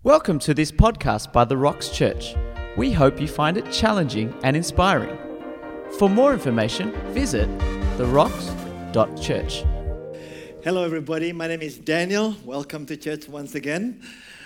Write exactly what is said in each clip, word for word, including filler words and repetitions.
Welcome to this podcast by The Rocks Church. We hope you find it challenging and inspiring. For more information, visit the rocks dot church. Hello everybody, my name is Daniel. Welcome to church once again.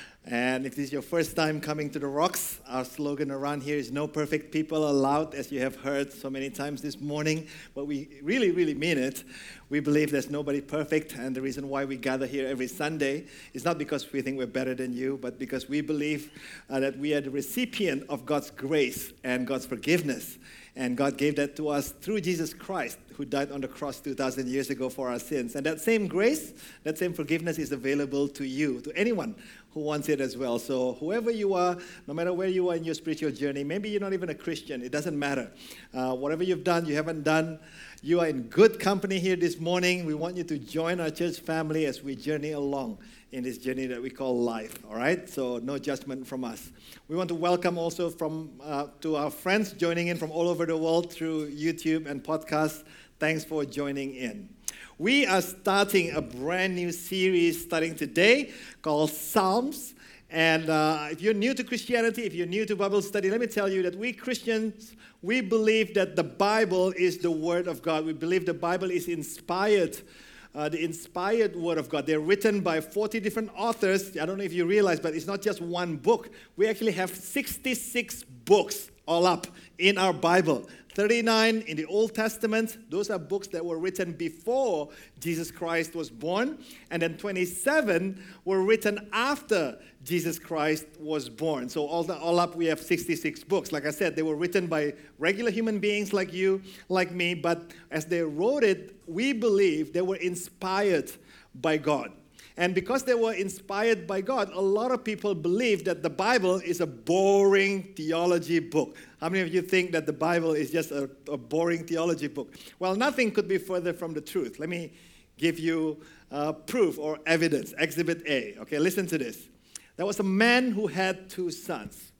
And if this is your first time coming to The Rocks, our slogan around here is no perfect people allowed, as you have heard so many times this morning. But we really, really mean it. We believe there's nobody perfect, and the reason why we gather here every Sunday is not because we think we're better than you, but because we believe uh, that we are the recipient of God's grace and God's forgiveness. And God gave that to us through Jesus Christ, who died on the cross two thousand years ago for our sins. And that same grace, that same forgiveness is available to you, to anyone who wants it as well. So whoever you are, no matter where you are in your spiritual journey, maybe you're not even a Christian, it doesn't matter. Uh, whatever you've done, you haven't done, you are in good company here this morning. We want you to join our church family as we journey along in this journey that we call life, all right? So no judgment from us. We want to welcome also from uh, to our friends joining in from all over the world through YouTube and podcasts. Thanks for joining in. We are starting a brand new series starting today called Psalms. And uh, if you're new to Christianity, if you're new to Bible study, let me tell you that we Christians, we believe that the Bible is the Word of God. We believe the Bible is inspired Uh, the inspired Word of God. They're written by forty different authors. I don't know if you realize, but it's not just one book. We actually have sixty-six books all up in our Bible. thirty-nine in the Old Testament. Those are books that were written before Jesus Christ was born. And then twenty-seven were written after Jesus Christ was born. So all, the, all up, we have sixty-six books. Like I said, they were written by regular human beings like you, like me. But as they wrote it, we believe they were inspired by God. And because they were inspired by God, a lot of people believe that the Bible is a boring theology book. How many of you think that the Bible is just a, a boring theology book? Well, nothing could be further from the truth. Let me give you uh, proof or evidence. Exhibit A. Okay, listen to this. There was a man who had two sons.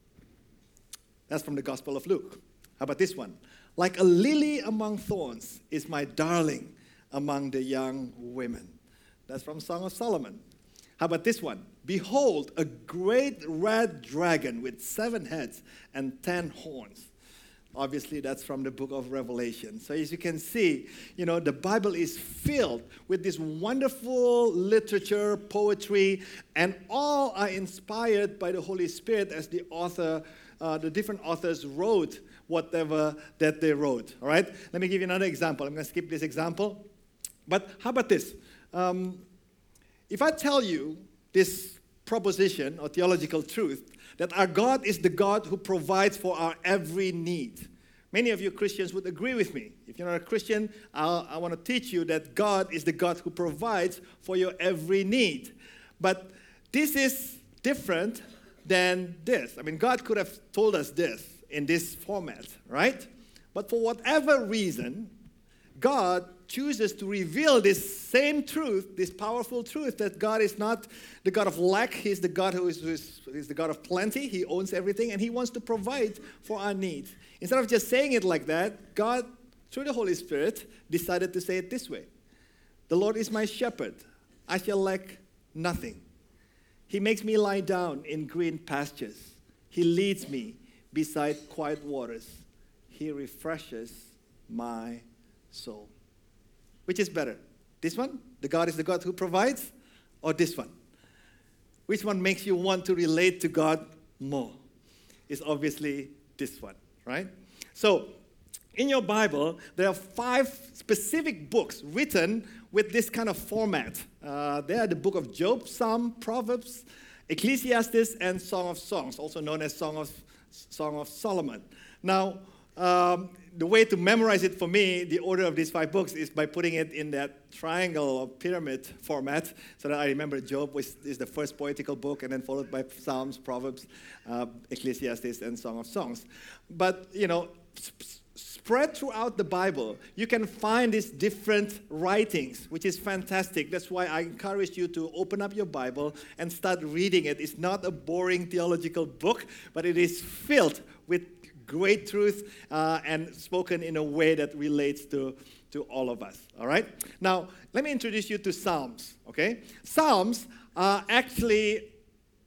That's from the Gospel of Luke. How about this one? Like a lily among thorns is my darling among the young women. That's from Song of Solomon. How about this one? Behold, a great red dragon with seven heads and ten horns. Obviously, that's from the book of Revelation. So as you can see, you know, the Bible is filled with this wonderful literature, poetry, and all are inspired by the Holy Spirit as the author, uh, the different authors wrote whatever that they wrote. All right? Let me give you another example. I'm going to skip this example. But how about this? Um, if I tell you this proposition or theological truth, that our God is the God who provides for our every need. Many of you Christians would agree with me. If you're not a Christian, I'll, I want to teach you that God is the God who provides for your every need. But this is different than this. I mean, God could have told us this in this format, right? But for whatever reason, God chooses to reveal this same truth, this powerful truth, that God is not the God of lack. He's the God who is, who is, is the God of plenty. He owns everything, and He wants to provide for our needs. Instead of just saying it like that, God, through the Holy Spirit, decided to say it this way. The Lord is my shepherd. I shall lack nothing. He makes me lie down in green pastures. He leads me beside quiet waters. He refreshes my soul. Which is better? This one? The God is the God who provides? Or this one? Which one makes you want to relate to God more? It's obviously this one, right? So, in your Bible, there are five specific books written with this kind of format. Uh, they are the book of Job, Psalm, Proverbs, Ecclesiastes, and Song of Songs, also known as Song of, Song of Solomon. Now, Um, the way to memorize it for me, the order of these five books, is by putting it in that triangle or pyramid format, so that I remember Job was, is the first poetical book, and then followed by Psalms, Proverbs, uh, Ecclesiastes, and Song of Songs. But, you know, sp- spread throughout the Bible, you can find these different writings, which is fantastic. That's why I encourage you to open up your Bible and start reading it. It's not a boring theological book, but it is filled with great truth uh, and spoken in a way that relates to, to all of us, all right? Now, let me introduce you to Psalms, okay? Psalms are actually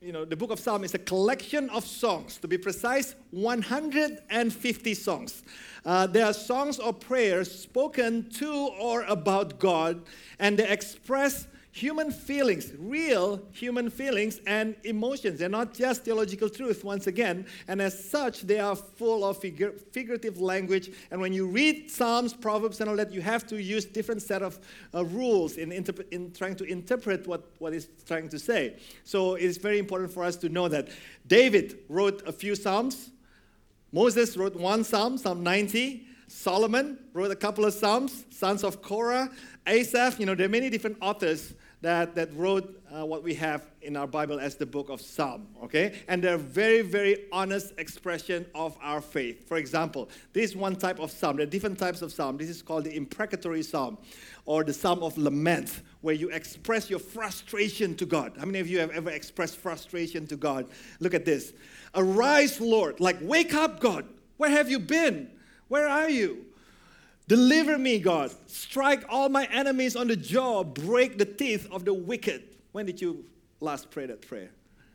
you know, the book of Psalms is a collection of songs. To be precise, one hundred fifty songs. Uh, they are songs or prayers spoken to or about God, and they express human feelings, real human feelings and emotions. They're not just theological truth, once again, and as such, they are full of figure, figurative language. And when you read Psalms, Proverbs, and all that, you have to use different set of uh, rules in, interpre- in trying to interpret what, what it's trying to say. So it's very important for us to know that David wrote a few Psalms. Moses wrote one Psalm, Psalm ninety. Solomon wrote a couple of Psalms, sons of Korah, Asaph. You know, there are many different authors that, that wrote uh, what we have in our Bible as the book of Psalm, okay? And they're very, very honest expression of our faith. For example, this is one type of Psalm. There are different types of Psalm. This is called the imprecatory Psalm, or the Psalm of Lament, where you express your frustration to God. How many of you have ever expressed frustration to God? Look at this. Arise, Lord, like wake up, God. Where have you been? Where are you? Deliver me, God. Strike all my enemies on the jaw. Break the teeth of the wicked. When did you last pray that prayer?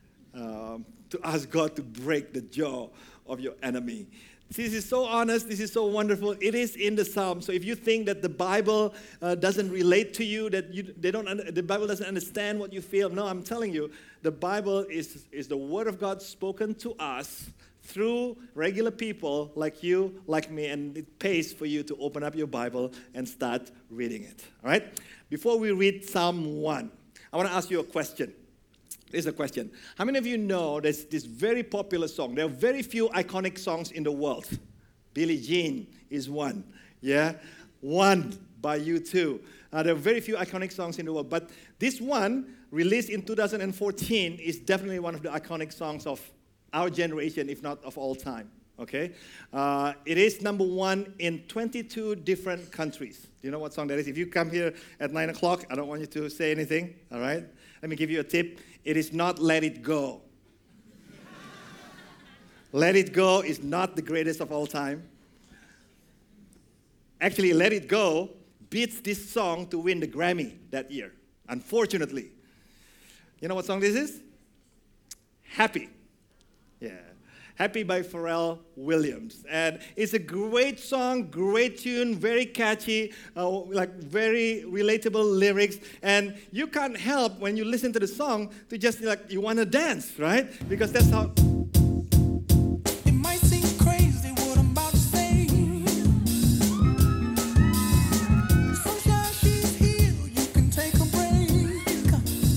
Um, to ask God to break the jaw of your enemy. This is so honest. This is so wonderful. It is in the Psalm. So if you think that the Bible uh, doesn't relate to you, that you, they don't, un- the Bible doesn't understand what you feel, no, I'm telling you, the Bible is, is the Word of God spoken to us through regular people like you, like me, and it pays for you to open up your Bible and start reading it. All right? Before we read Psalm one, I want to ask you a question. Here's a question. How many of you know there's this very popular song? There are very few iconic songs in the world. Billie Jean is one. Yeah? One by U two. Uh, there are very few iconic songs in the world. But this one, released in two thousand fourteen, is definitely one of the iconic songs of our generation, if not of all time, okay? Uh, it is number one in twenty-two different countries. Do you know what song that is? If you come here at nine o'clock, I don't want you to say anything, all right? Let me give you a tip. It is not Let It Go. Let It Go is not the greatest of all time. Actually, Let It Go beats this song to win the Grammy that year, unfortunately. You know what song this is? Happy. Yeah. Happy by Pharrell Williams. And it's a great song, great tune, very catchy, uh, like very relatable lyrics. And you can't help when you listen to the song to just like, you want to dance, right? Because that's how... It might seem crazy what I'm about to say. Sunshine, she's here, you can take a break.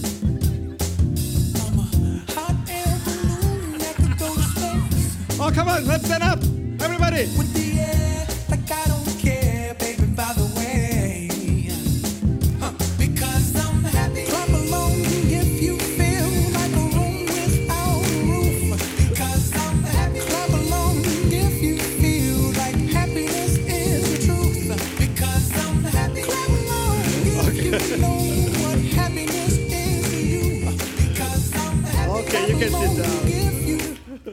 I'm a hot air balloon that could go to space. Oh, come on, let's stand up. Everybody. With the air, like I don't care, baby, by the way. Huh. Because I'm happy. Clap along if you feel like a room without a roof. Because I'm happy. Clap along if you feel like happiness is the truth. Because I'm happy. Clap along if you know what happiness is to you. Because I'm happy. Okay, you can sit down. If you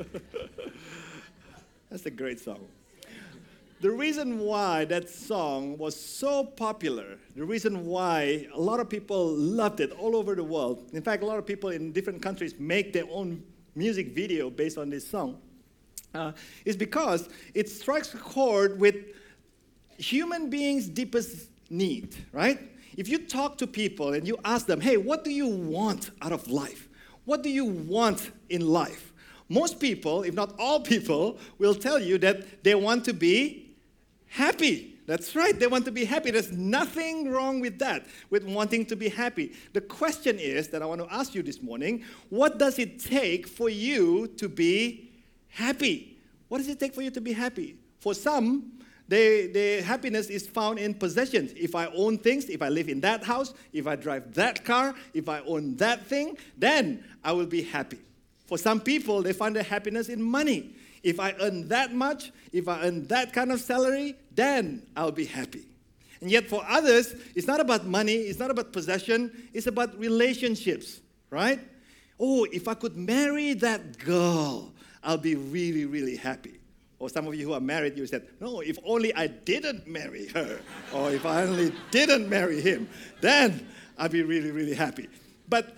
That's a great song. The reason why that song was so popular, the reason why a lot of people loved it all over the world, in fact, a lot of people in different countries make their own music video based on this song, uh, is because it strikes a chord with human beings' deepest need, right? If you talk to people and you ask them, hey, what do you want out of life? What do you want in life? Most people, if not all people, will tell you that they want to be happy. That's right, they want to be happy. There's nothing wrong with that, with wanting to be happy. The question is that I want to ask you this morning, what does it take for you to be happy? What does it take for you to be happy? For some, they, their happiness is found in possessions. If I own things, if I live in that house, if I drive that car, if I own that thing, then I will be happy. For some people, they find their happiness in money. If I earn that much, if I earn that kind of salary, then I'll be happy. And yet for others, it's not about money, it's not about possession, it's about relationships, right? Oh, if I could marry that girl, I'll be really, really happy. Or some of you who are married, you said, no, if only I didn't marry her, or if I only didn't marry him, then I'll be really, really happy. But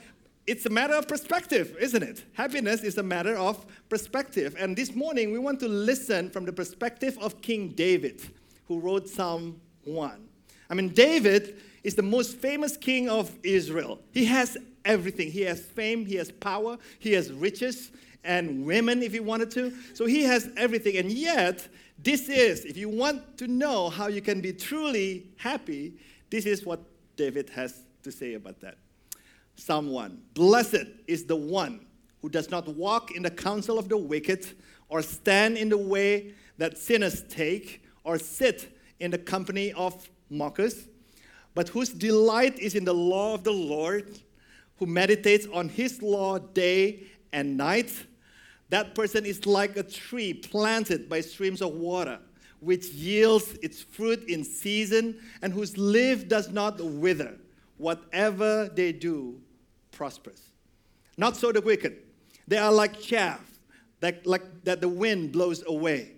it's a matter of perspective, isn't it? Happiness is a matter of perspective. And this morning, we want to listen from the perspective of King David, who wrote Psalm one. I mean, David is the most famous king of Israel. He has everything. He has fame, he has power, he has riches, and women if he wanted to. So he has everything. And yet, this is, if you want to know how you can be truly happy, this is what David has to say about that. Psalm one, blessed is the one who does not walk in the counsel of the wicked, or stand in the way that sinners take, or sit in the company of mockers, but whose delight is in the law of the Lord, who meditates on his law day and night. That person is like a tree planted by streams of water, which yields its fruit in season, and whose leaf does not wither. Whatever they do prospers. Not so the wicked. They are like chaff that, like, that the wind blows away.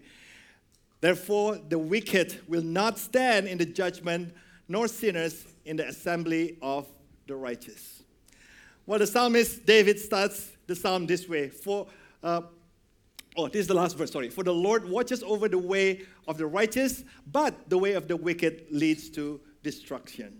Therefore, the wicked will not stand in the judgment, nor sinners in the assembly of the righteous. Well, the psalmist David starts the psalm this way. For, uh, oh, this is the last verse, sorry. For the Lord watches over the way of the righteous, but the way of the wicked leads to destruction.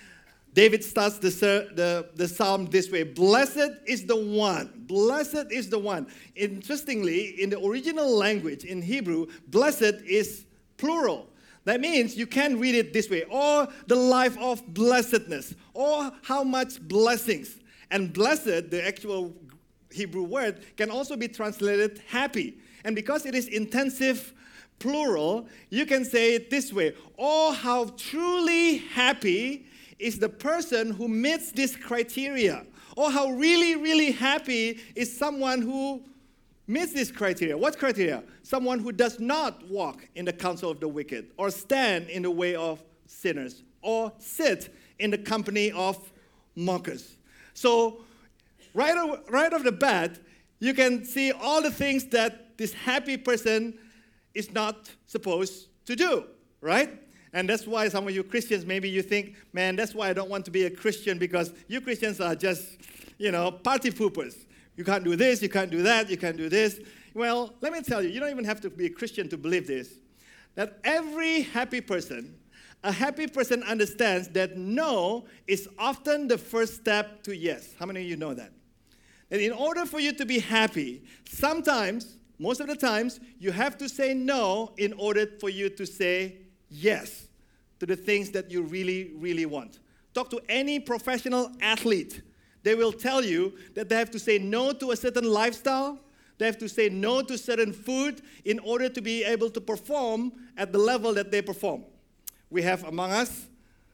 David starts the, the, the psalm this way. Blessed is the one. Blessed is the one. Interestingly, in the original language, in Hebrew, blessed is plural. That means you can read it this way. Or the life of blessedness. Or how much blessings. And blessed, the actual Hebrew word, can also be translated happy. And because it is intensive plural, you can say it this way. Oh, how truly happy is the person who meets this criteria. Or how really, really happy is someone who meets this criteria. What criteria? Someone who does not walk in the counsel of the wicked, or stand in the way of sinners, or sit in the company of mockers. So, right, o- right off the bat, you can see all the things that this happy person is not supposed to do, right? And that's why some of you Christians, maybe you think, man, that's why I don't want to be a Christian, because you Christians are just, you know, party poopers. You can't do this, you can't do that, you can't do this. Well, let me tell you, you don't even have to be a Christian to believe this, that every happy person, a happy person understands that no is often the first step to yes. How many of you know that? And in order for you to be happy, sometimes, most of the times, you have to say no in order for you to say yes to the things that you really, really want. Talk to any professional athlete. They will tell you that they have to say no to a certain lifestyle. They have to say no to certain food in order to be able to perform at the level that they perform. We have among us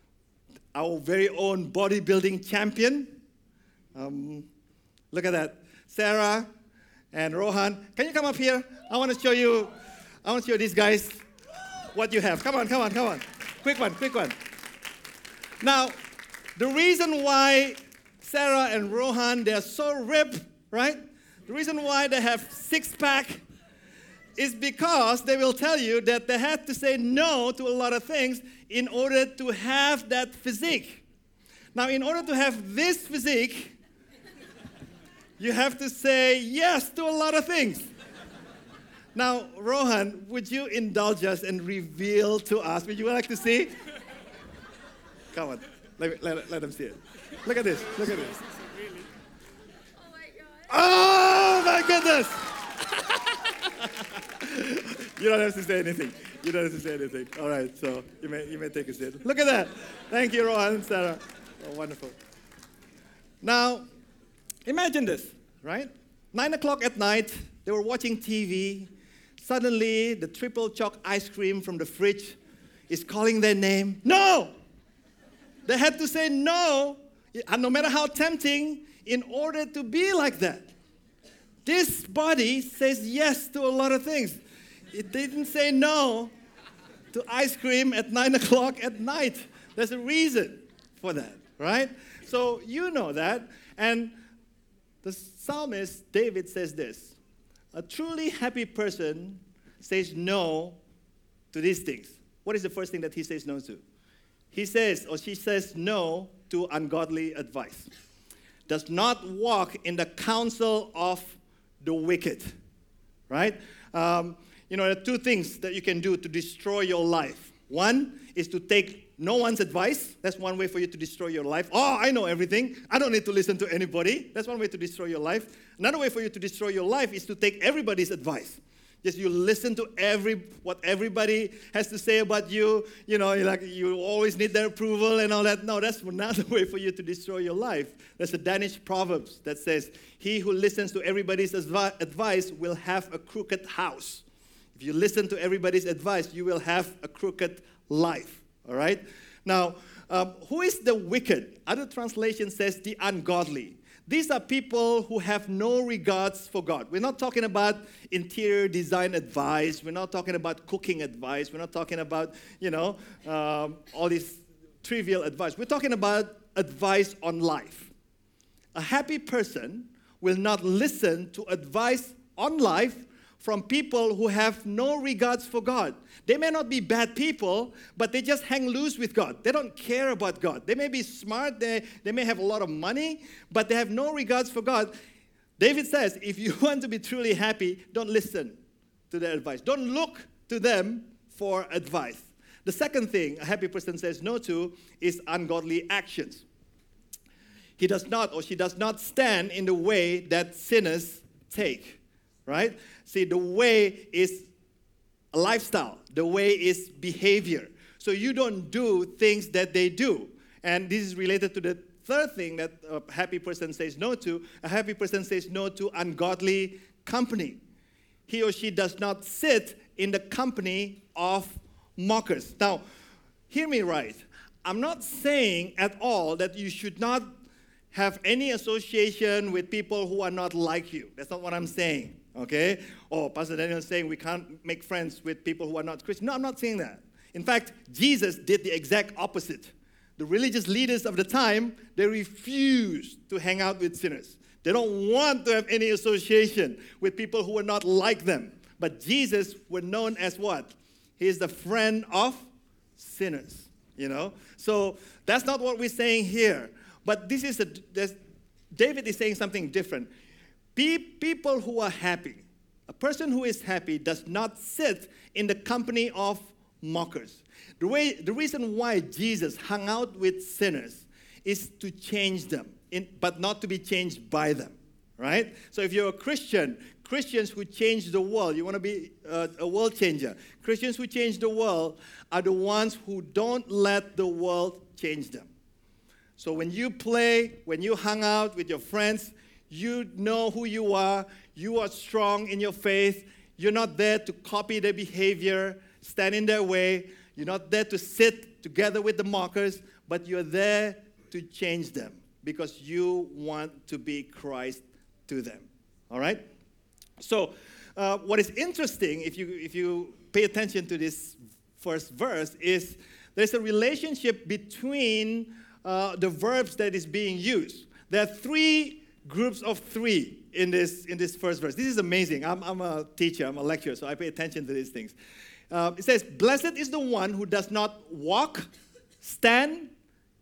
our very own bodybuilding champion. Um, look at that. Sarah and Rohan. Can you come up here? I want to show you, I want to show these guys what you have. Come on, come on, come on. Quick one, quick one. Now, the reason why Sarah and Rohan, they're so ripped, right? The reason why they have six-pack is because they will tell you that they had to say no to a lot of things in order to have that physique. Now, in order to have this physique, you have to say yes to a lot of things. Now, Rohan, would you indulge us and reveal to us? Would you like to see? Come on, let, me, let, let them see it. Look at this, look at this. Oh my goodness! You don't have to say anything. You don't have to say anything. All right, so you may, you may take a seat. Look at that. Thank you, Rohan and Sarah. Oh, wonderful. Now, imagine this, right? Nine o'clock at night, they were watching T V. Suddenly, the triple choc ice cream from the fridge is calling their name. No! They had to say no, and no matter how tempting, in order to be like that. This body says yes to a lot of things. It didn't say no to ice cream at nine o'clock at night. There's a reason for that, right? So you know that. And the psalmist, David, says this. A truly happy person says no to these things. What is the first thing that he says no to? He says, or she says no to ungodly advice. does not walk in the counsel of the wicked, right? Um, you know, there are two things that you can do to destroy your life. One is to take no one's advice. That's one way for you to destroy your life. Oh, I know everything. I don't need to listen to anybody. That's one way to destroy your life. Another way for you to destroy your life is to take everybody's advice. Just you listen to every what everybody has to say about you. You know, you're like you always need their approval and all that. No, that's another way for you to destroy your life. There's a Danish proverbs that says, "He who listens to everybody's advi- advice will have a crooked house." If you listen to everybody's advice, you will have a crooked life. All right. Now, um, who is the wicked? Other translation says the ungodly. These are people who have no regards for God. We're not talking about interior design advice. We're not talking about cooking advice. We're not talking about, you know, um, all this trivial advice. We're talking about advice on life. A happy person will not listen to advice on life from people who have no regards for God. They may not be bad people, but they just hang loose with God. They don't care about God. They may be smart, they, they may have a lot of money, but they have no regards for God. David says, if you want to be truly happy, don't listen to their advice. Don't look to them for advice. The second thing a happy person says no to is ungodly actions. He does not or she does not stand in the way that sinners take, right? See, the way is a lifestyle. The way is behavior. So you don't do things that they do. And this is related to the third thing that a happy person says no to. A happy person says no to ungodly company. He or she does not sit in the company of mockers. Now, hear me right. I'm not saying at all that you should not have any association with people who are not like you. That's not what I'm saying. Okay? Or Pastor Daniel is saying we can't make friends with people who are not Christian. No, I'm not saying that. In fact, Jesus did the exact opposite. The religious leaders of the time, they refused to hang out with sinners. They don't want to have any association with people who are not like them. But Jesus was known as what? He is the friend of sinners, you know? So that's not what we're saying here. But this is a, David is saying something different. People who are happy, a person who is happy does not sit in the company of mockers. The, way, the reason why Jesus hung out with sinners is to change them, in, but not to be changed by them, right? So if you're a Christian, Christians who change the world, you want to be uh, a world changer. Christians who change the world are the ones who don't let the world change them. So when you play, when you hang out with your friends, you know who you are. You are strong in your faith. You're not there to copy their behavior, stand in their way. You're not there to sit together with the mockers, but you're there to change them because you want to be Christ to them. All right? So uh, what is interesting, if you, if you pay attention to this first verse, is there's a relationship between uh, the verbs that is being used. There are three groups of three in this in this first verse. This is amazing. I'm, I'm a teacher. I'm a lecturer, so I pay attention to these things. Uh, it says, blessed is the one who does not walk, stand,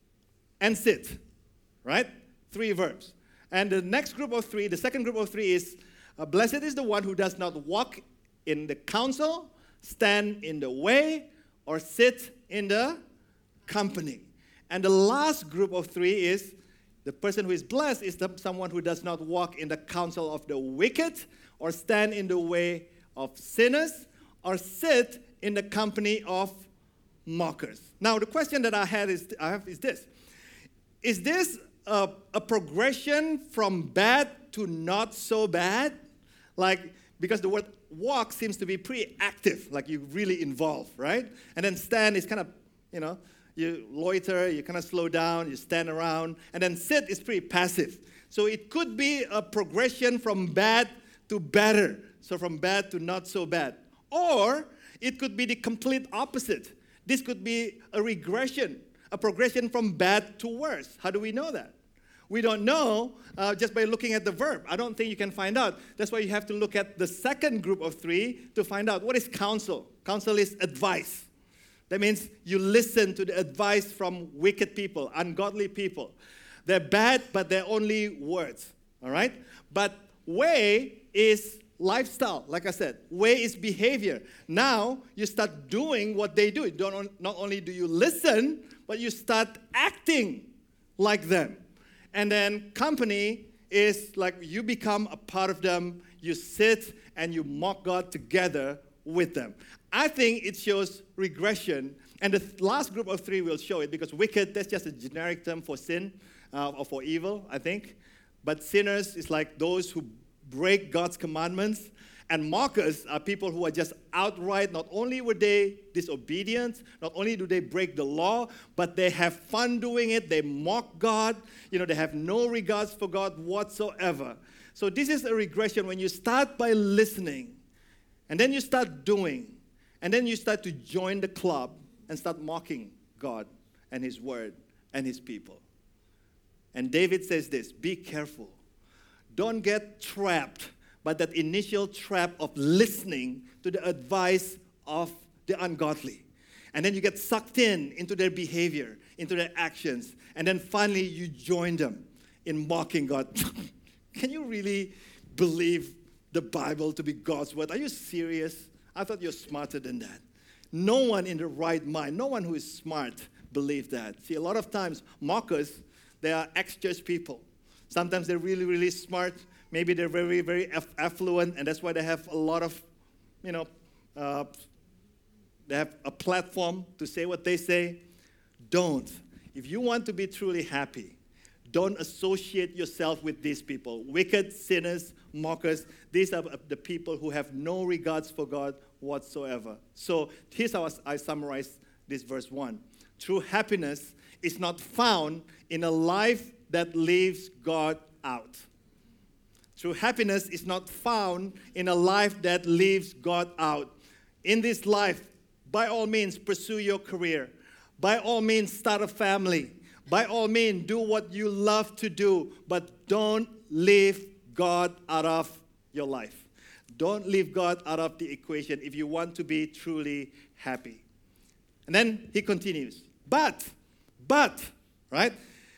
and sit. Right? Three verbs. And the next group of three, the second group of three is, uh, blessed is the one who does not walk in the counsel, stand in the way, or sit in the company. And the last group of three is, the person who is blessed is the, someone who does not walk in the counsel of the wicked, or stand in the way of sinners, or sit in the company of mockers. Now, the question that I had is, I have is this: Is this a, a progression from bad to not so bad? Like, because the word walk seems to be pretty active, like you really involve, right? And then stand is kind of, you know, you loiter, you kind of slow down, you stand around. And then sit is pretty passive. So it could be a progression from bad to better. So from bad to not so bad. Or it could be the complete opposite. This could be a regression, a progression from bad to worse. How do we know that? We don't know uh, just by looking at the verb. I don't think you can find out. That's why you have to look at the second group of three to find out what is counsel. Counsel is advice. That means you listen to the advice from wicked people, ungodly people. They're bad, but they're only words, all right? But way is lifestyle, like I said. Way is behavior. Now, you start doing what they do. Don't, not only do you listen, but you start acting like them. And then company is like you become a part of them. You sit and you mock God together with them. I think it shows regression. And the th- last group of three will show it, because wicked, that's just a generic term for sin uh, or for evil, I think. But sinners is like those who break God's commandments. And mockers are people who are just outright, not only were they disobedient, not only do they break the law, but they have fun doing it. They mock God. You know, they have no regards for God whatsoever. So this is a regression when you start by listening, and then you start doing, and then you start to join the club and start mocking God and His Word and His people. And David says this, be careful. Don't get trapped by that initial trap of listening to the advice of the ungodly. And then you get sucked in into their behavior, into their actions, and then finally you join them in mocking God. Can you really believe the Bible to be God's word? Are you serious? I thought you're smarter than that. No one in the right mind, no one who is smart believes that. See, a lot of times, mockers, they are ex-church people. Sometimes they're really, really smart. Maybe they're very, very aff- affluent, and that's why they have a lot of, you know, uh, they have a platform to say what they say. Don't. If you want to be truly happy, don't associate yourself with these people. Wicked, sinners, mockers. These are the people who have no regards for God whatsoever. So here's how I summarize this verse one. True happiness is not found in a life that leaves God out. True happiness is not found in a life that leaves God out. In this life, by all means, pursue your career. By all means, start a family. By all means, do what you love to do, but don't leave God out of your life. Don't leave God out of the equation if you want to be truly happy. And then he continues, but, but, right?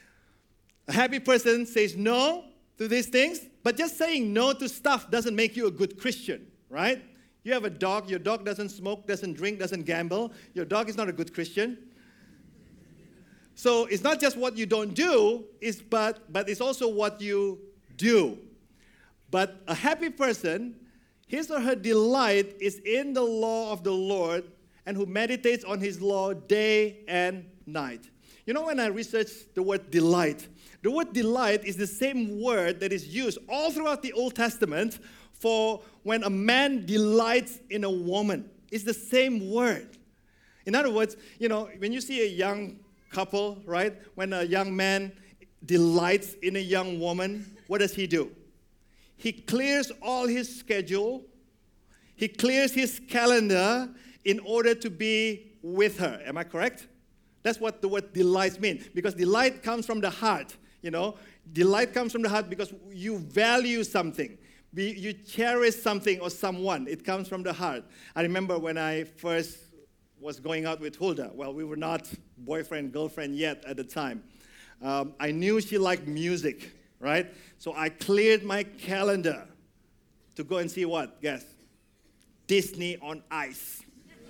A happy person says no to these things, but just saying no to stuff doesn't make you a good Christian, right? You have a dog, your dog doesn't smoke, doesn't drink, doesn't gamble. Your dog is not a good Christian. So it's not just what you don't do, it's but, but it's also what you do. But a happy person, his or her delight is in the law of the Lord, and who meditates on his law day and night. You know, when I researched the word delight, the word delight is the same word that is used all throughout the Old Testament for when a man delights in a woman. It's the same word. In other words, you know, when you see a young couple, right, when a young man delights in a young woman, what does he do? He clears all his schedule, he clears his calendar in order to be with her. Am I correct? That's what the word delight means, because delight comes from the heart, you know. Delight comes from the heart because you value something. You cherish something or someone. It comes from the heart. I remember when I first was going out with Hulda. Well, we were not boyfriend, girlfriend yet at the time. Um, I knew she liked music, right? So I cleared my calendar to go and see what? Guess. Disney on Ice.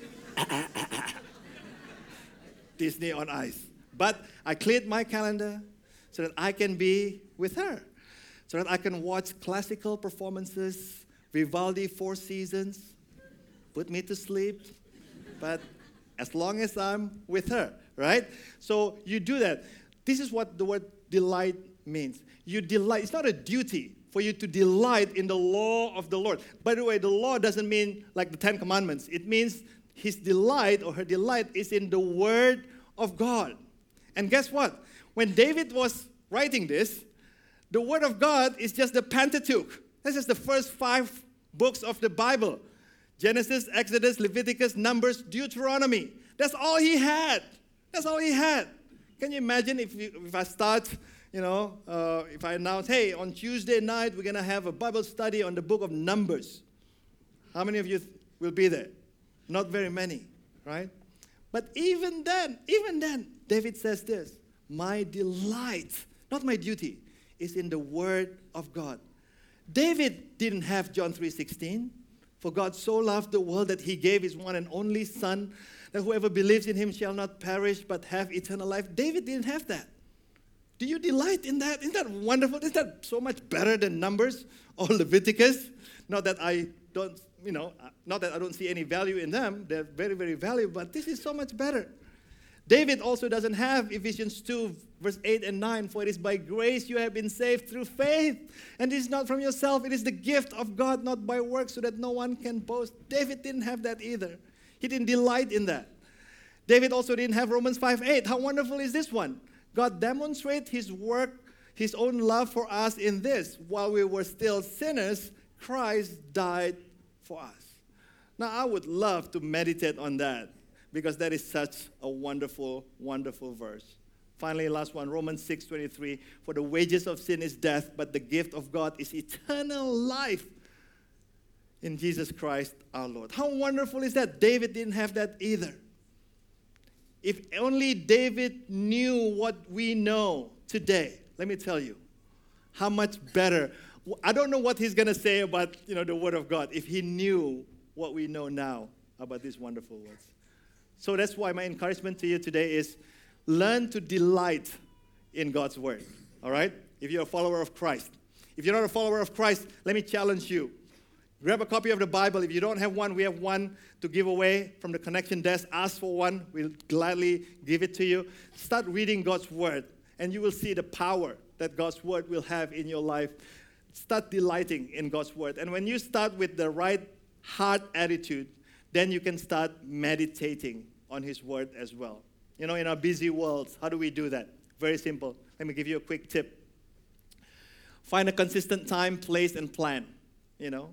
Disney on Ice. But I cleared my calendar so that I can be with her, so that I can watch classical performances, Vivaldi Four Seasons, put me to sleep, but as long as I'm with her, right? So you do that. This is what the word delight means. You delight. It's not a duty for you to delight in the law of the Lord. By the way, the law doesn't mean like the Ten Commandments. It means his delight or her delight is in the Word of God. And guess what? When David was writing this, the Word of God is just the Pentateuch. This is the first five books of the Bible. Genesis, Exodus, Leviticus, Numbers, Deuteronomy. That's all he had. That's all he had. Can you imagine if, you, if I start, you know, uh, if I announce, hey, on Tuesday night, we're going to have a Bible study on the book of Numbers. How many of you th- will be there? Not very many, right? But even then, even then, David says this, my delight, not my duty. It's in the Word of God. David didn't have John three sixteen. For God so loved the world that he gave his one and only Son, that whoever believes in him shall not perish but have eternal life. David didn't have that. Do you delight in that? Isn't that wonderful? Isn't that so much better than Numbers or Leviticus? Not that I don't, you know, not that I don't see any value in them. They're very, very valuable, but this is so much better. David also doesn't have Ephesians two, verse eight and nine, for it is by grace you have been saved through faith. And it is not from yourself, it is the gift of God, not by works, so that no one can boast. David didn't have that either. He didn't delight in that. David also didn't have Romans five eight. How wonderful is this one? God demonstrates his work, his own love for us in this. While we were still sinners, Christ died for us. Now, I would love to meditate on that, because that is such a wonderful, wonderful verse. Finally, last one, Romans six twenty-three. For the wages of sin is death, but the gift of God is eternal life in Jesus Christ our Lord. How wonderful is that? David didn't have that either. If only David knew what we know today, let me tell you, how much better. I don't know what he's going to say about, you know, the Word of God if he knew what we know now about these wonderful words. So that's why my encouragement to you today is learn to delight in God's Word, all right? If you're a follower of Christ. If you're not a follower of Christ, let me challenge you. Grab a copy of the Bible. If you don't have one, we have one to give away from the connection desk. Ask for one. We'll gladly give it to you. Start reading God's Word, and you will see the power that God's Word will have in your life. Start delighting in God's Word. And when you start with the right heart attitude, then you can start meditating on His Word as well. You know, in our busy worlds, how do we do that? Very simple. Let me give you a quick tip. Find a consistent time, place, and plan. You know,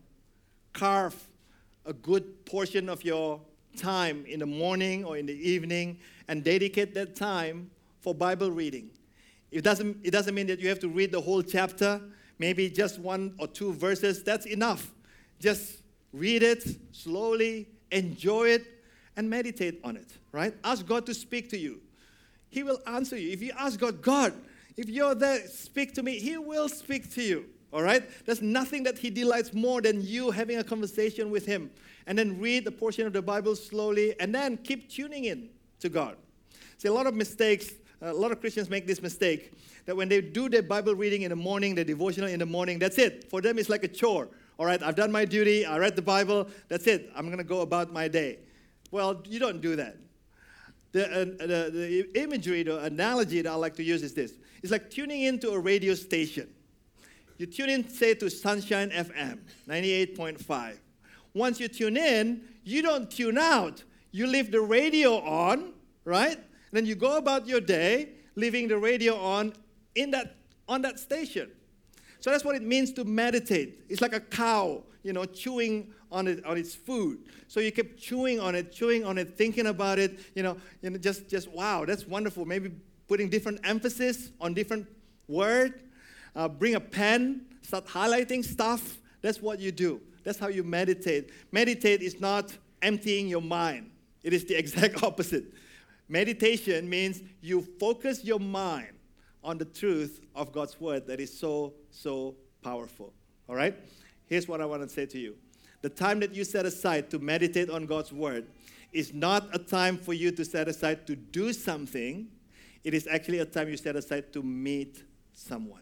carve a good portion of your time in the morning or in the evening and dedicate that time for Bible reading. It doesn't, it doesn't mean that you have to read the whole chapter, maybe just one or two verses. That's enough. Just read it slowly, enjoy it, and meditate on it, right? Ask God to speak to you. He will answer you. If you ask God, God, if you're there, speak to me, He will speak to you, all right? There's nothing that He delights more than you having a conversation with Him. And then read a portion of the Bible slowly, and then keep tuning in to God. See, a lot of mistakes, a lot of Christians make this mistake, that when they do their Bible reading in the morning, their devotional in the morning, that's it. For them, it's like a chore. All right, I've done my duty, I read the Bible, that's it. I'm going to go about my day. Well, you don't do that. The, uh, the, the imagery, the analogy that I like to use is this. It's like tuning into a radio station. You tune in, say, to Sunshine F M, ninety-eight point five. Once you tune in, you don't tune out. You leave the radio on, right? And then you go about your day, leaving the radio on in that on that station. So that's what it means to meditate. It's like a cow, you know, chewing on it on its food. So you keep chewing on it, chewing on it, thinking about it, you know, you know, just just wow, that's wonderful. Maybe putting different emphasis on different word. Uh, bring a pen, start highlighting stuff. That's what you do. That's how you meditate. Meditate is not emptying your mind. It is the exact opposite. Meditation means you focus your mind on the truth of God's Word that is so, so powerful. All right? Here's what I want to say to you. The time that you set aside to meditate on God's Word is not a time for you to set aside to do something. It is actually a time you set aside to meet someone.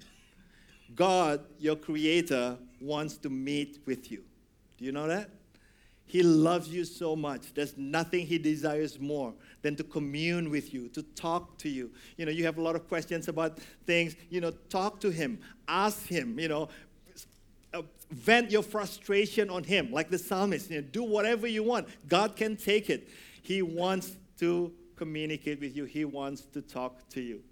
God, your Creator, wants to meet with you. Do you know that? He loves you so much. There's nothing He desires more than to commune with you, to talk to you. You know, you have a lot of questions about things. You know, talk to Him. Ask Him, you know, uh, vent your frustration on Him. Like the psalmist, you know, do whatever you want. God can take it. He wants to communicate with you. He wants to talk to you.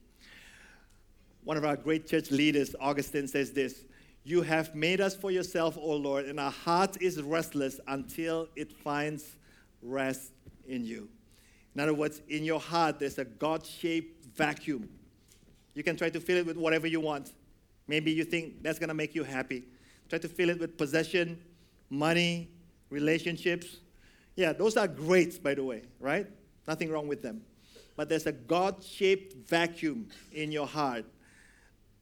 One of our great church leaders, Augustine, says this: "You have made us for yourself, O Lord, and our heart is restless until it finds rest in you." In other words, in your heart, there's a God-shaped vacuum. You can try to fill it with whatever you want. Maybe you think that's going to make you happy. Try to fill it with possession, money, relationships. Yeah, those are great, by the way, right? Nothing wrong with them. But there's a God-shaped vacuum in your heart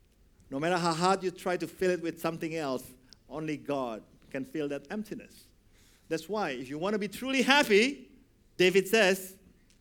No matter how hard you try to fill it with something else, only God can fill that emptiness. That's why, if you want to be truly happy, David says,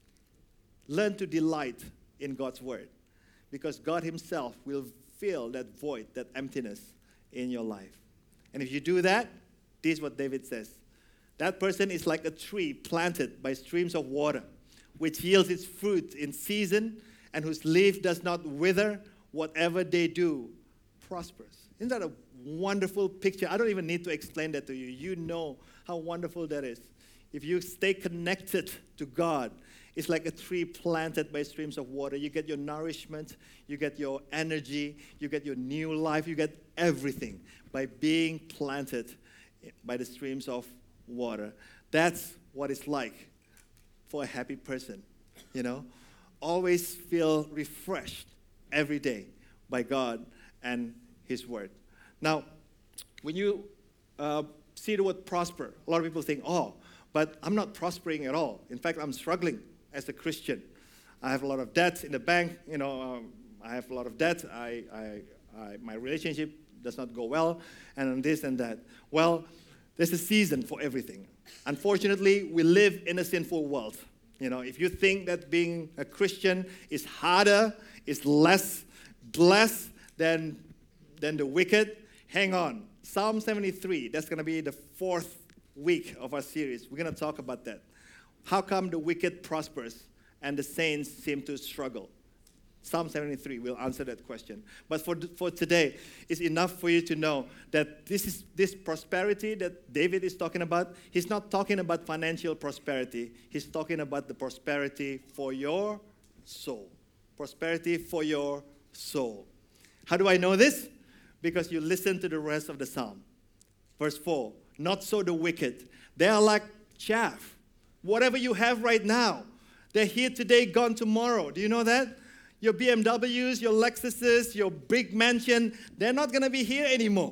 learn to delight in God's word. Because God himself will fill that void, that emptiness in your life. And if you do that, this is what David says. That person is like a tree planted by streams of water, which yields its fruit in season, and whose leaf does not wither. Whatever they do prospers. Isn't that a wonderful picture? I don't even need to explain that to you. You know how wonderful that is. If you stay connected to God, it's like a tree planted by streams of water. You get your nourishment, you get your energy, you get your new life, you get everything by being planted by the streams of water. That's what it's like for a happy person, you know. Always feel refreshed every day by God and his word. Now, when you uh, see the word prosper, a lot of people think, oh, but I'm not prospering at all. In fact, I'm struggling as a Christian. I have a lot of debt in the bank. You know, um, I have a lot of debt. I, I, I, my relationship does not go well, and this and that. Well, there's a season for everything. Unfortunately, we live in a sinful world. You know, if you think that being a Christian is harder, is less blessed than, than the wicked, hang on. Psalm seventy-three, that's going to be the fourth week of our series. We're going to talk about that. How come the wicked prospers and the saints seem to struggle? Psalm seventy-three will answer that question. But for, for today, it's enough for you to know that this is this prosperity that David is talking about. He's not talking about financial prosperity. He's talking about the prosperity for your soul. Prosperity for your soul. How do I know this? Because you listen to the rest of the psalm. Verse four, not so the wicked. They are like chaff. Whatever you have right now, they're here today, gone tomorrow. Do you know that? Your B M Ws, your Lexuses, your big mansion, they're not going to be here anymore.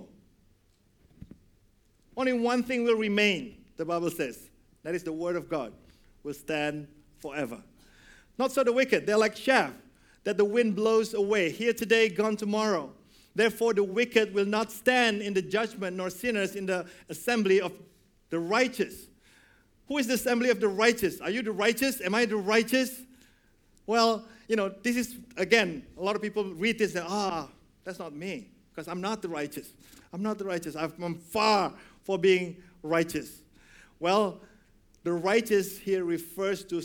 Only one thing will remain, the Bible says. That is the word of God will stand forever. Not so the wicked. They're like chaff that the wind blows away. Here today, gone tomorrow. Therefore, the wicked will not stand in the judgment, nor sinners in the assembly of the righteous. Who is the assembly of the righteous? Are you the righteous? Am I the righteous? Well, you know, this is, again, a lot of people read this and, ah, that's not me, because I'm not the righteous. I'm not the righteous. I'm far from being righteous. Well, the righteous here refers to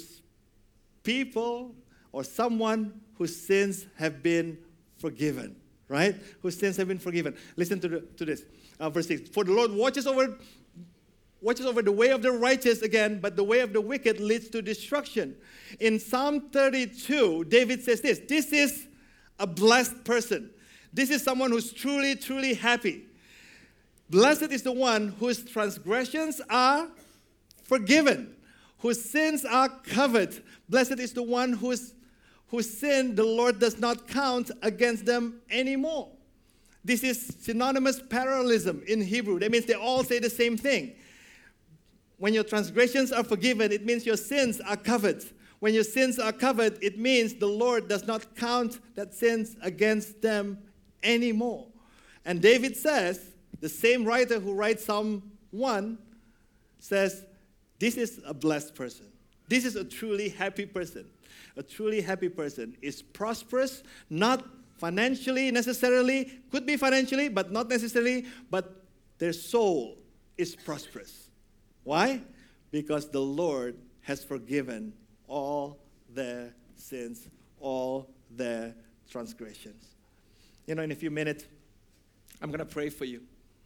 people or someone whose sins have been forgiven, right? Whose sins have been forgiven. Listen to, the, to this, uh, verse six. For the Lord watches over watches over the way of the righteous again, but the way of the wicked leads to destruction. In Psalm thirty-two, David says this, this is a blessed person. This is someone who's truly, truly happy. Blessed is the one whose transgressions are forgiven, whose sins are covered. Blessed is the one whose, whose sin the Lord does not count against them anymore. This is synonymous parallelism in Hebrew. That means they all say the same thing. When your transgressions are forgiven, it means your sins are covered. When your sins are covered, it means the Lord does not count that sins against them anymore. And David says, the same writer who writes Psalm one says, this is a blessed person. This is a truly happy person. A truly happy person is prosperous, not financially necessarily, could be financially, but not necessarily, but their soul is prosperous. Why? Because the Lord has forgiven all their sins, all their transgressions. You know, in a few minutes, I'm going to pray for you.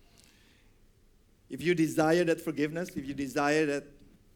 If you desire that forgiveness, if you desire that,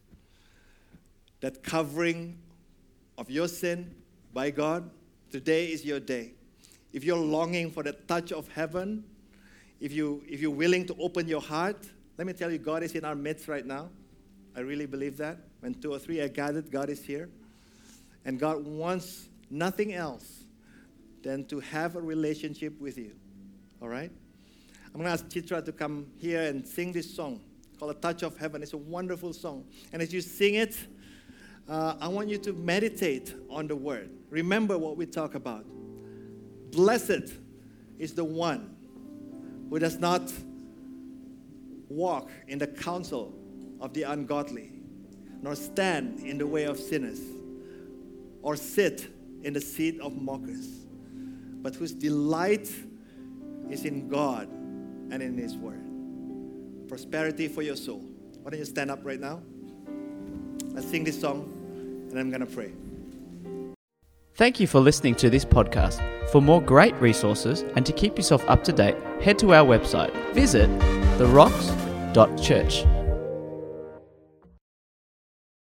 that covering of your sin by God, today is your day. If you're longing for the touch of heaven, if, you, if you're willing to open your heart, let me tell you, God is in our midst right now. I really believe that. When two or three are gathered, God is here. And God wants nothing else than to have a relationship with you. All right? I'm going to ask Chitra to come here and sing this song called A Touch of Heaven. It's a wonderful song. And as you sing it, uh, I want you to meditate on the word. Remember what we talk about. Blessed is the one who does not walk in the counsel of the ungodly, nor stand in the way of sinners, or sit in the seat of mockers, but whose delight is in God and in His Word. Prosperity for your soul. Why don't you stand up right now? Let's sing this song, and I'm going to pray. Thank you for listening to this podcast. For more great resources and to keep yourself up to date, head to our website. Visit the rocks dot church.